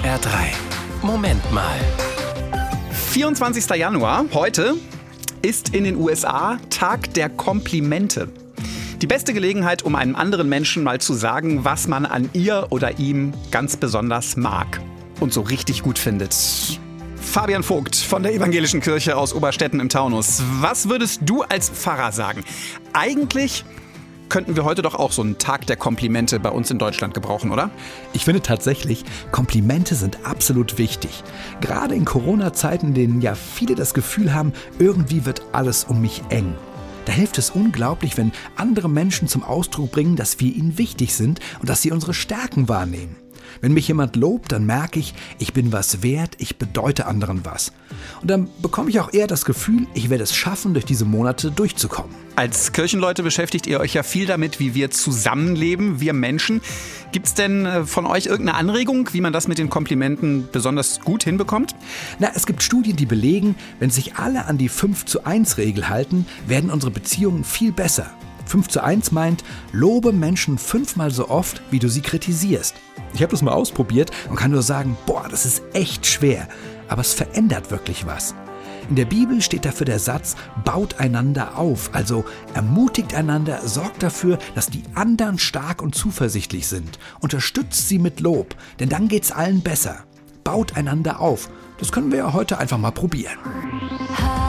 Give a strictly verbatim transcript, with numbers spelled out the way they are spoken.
S R drei. Moment mal. vierundzwanzigster Januar, heute, ist in den U S A Tag der Komplimente. Die beste Gelegenheit, um einem anderen Menschen mal zu sagen, was man an ihr oder ihm ganz besonders mag und so richtig gut findet. Fabian Vogt von der Evangelischen Kirche aus Oberstetten im Taunus. Was würdest du als Pfarrer sagen? Eigentlich könnten wir heute doch auch so einen Tag der Komplimente bei uns in Deutschland gebrauchen, oder? Ich finde tatsächlich, Komplimente sind absolut wichtig. Gerade in Corona-Zeiten, in denen ja viele das Gefühl haben, irgendwie wird alles um mich eng. Da hilft es unglaublich, wenn andere Menschen zum Ausdruck bringen, dass wir ihnen wichtig sind und dass sie unsere Stärken wahrnehmen. Wenn mich jemand lobt, dann merke ich, ich bin was wert, ich bedeute anderen was. Und dann bekomme ich auch eher das Gefühl, ich werde es schaffen, durch diese Monate durchzukommen. Als Kirchenleute beschäftigt ihr euch ja viel damit, wie wir zusammenleben, wir Menschen. Gibt es denn von euch irgendeine Anregung, wie man das mit den Komplimenten besonders gut hinbekommt? Na, es gibt Studien, die belegen, wenn sich alle an die fünf zu eins Regel halten, werden unsere Beziehungen viel besser. fünf zu eins meint, lobe Menschen fünfmal so oft, wie du sie kritisierst. Ich habe das mal ausprobiert und kann nur sagen, boah, das ist echt schwer, aber es verändert wirklich was. In der Bibel steht dafür der Satz, baut einander auf, also ermutigt einander, sorgt dafür, dass die anderen stark und zuversichtlich sind, unterstützt sie mit Lob, denn dann geht's allen besser. Baut einander auf. Das können wir ja heute einfach mal probieren.